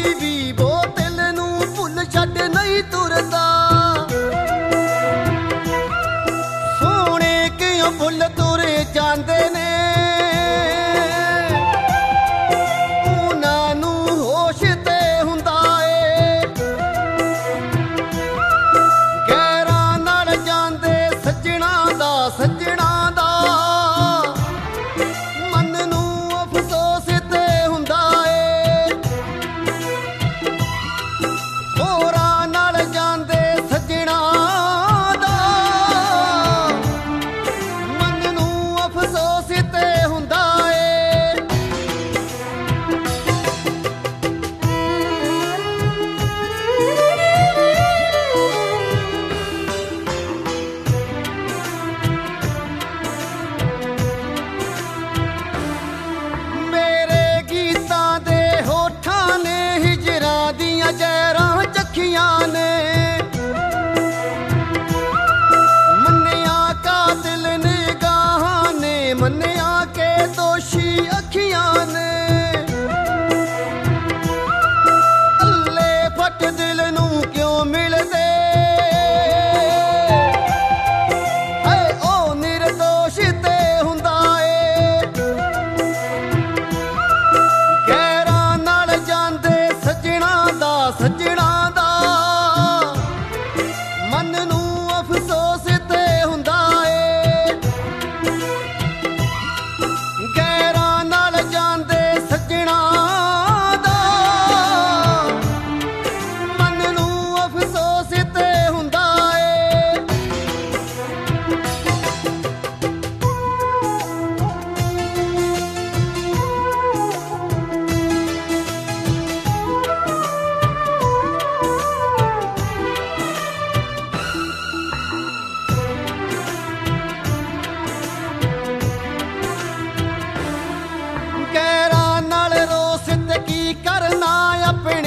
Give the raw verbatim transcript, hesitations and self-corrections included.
ਵੀ ਬੋਤਲ ਨੂੰ ਭੁੱਲ ਛੱਡ ਨਹੀਂ ਤੁਰਦਾ। ਸੋਹਣੇ ਕਿਉਂ ਭੁੱਲ ਤੁਰ ਜਾਂਦੇ ਨੇ, ਉਹਨਾਂ ਨੂੰ ਹੋਸ਼ ਤੇ ਹੁੰਦਾ ਏ। ਗੈਰਾਂ ਨਾਲ ਜਾਂਦੇ ਸੱਜਣਾ ਦਾ ਸੱਜਣਾ ਦਾ ਮਨ ਨੂੰ ਅਫਸੋਸ ਤੇ ਹੁੰਦਾ ਏ। ਹੋਰਾਂ ਨਾਲ ਜਾਂਦੇ ਸੱਜਣਾ ਦਾ ਮਨ ਨੂੰ ਅਫਸੋਸ ਤੇ ਹੁੰਦਾ ਏ। ਮੇਰੇ ਗੀਤਾਂ ਦੇ ਹੋਠਾਂ ਨੇ ਹਿਜਰਾਂ ਦੀਆਂ ਜ਼ਹਿਰਾਂ ਚੱਖੀਆਂ ਨੇ। ਮੰਨਿਆ ਕਾਤਿਲ ਨਿਗਾਹਾਂ ਨੇ, ਮੰਨਿਆ ਕਿ ਦੋਸ਼ੀ ਅੱਖੀਆਂ ਨੇ। ਅੱਲੇ ਫੱਟ ਦਿਲ ਨੂੰ ਕਿਉਂ ਮਿਲਦੇ, ਹਾਏ ਉਹ ਨਿਰਦੋਸ਼ ਤੇ ਹੁੰਦਾ ਏ। ਗੈਰਾਂ ਨਾਲ ਜਾਂਦੇ ਸੱਜਣਾ ਦਾ ਸੱਜਣਾ ਦਾ ਮਨ ਨੂੰ ਅਫਸੋਸ ਤੇ ਹੁੰਦਾ ਏ। ਗੈਰਾਂ ਨਾਲ ਜਾਂਦੇ ਸੱਜਣਾ ਦਾ ਮਨ ਨੂੰ ਅਫਸੋਸ ਤੇ ਹੁੰਦਾ ਏ। ਗੈਰਾਂ ਨਾਲ ਰੋਸ ਤੇ ਕੀ ਕਰਨਾ, ਆਪਣੇ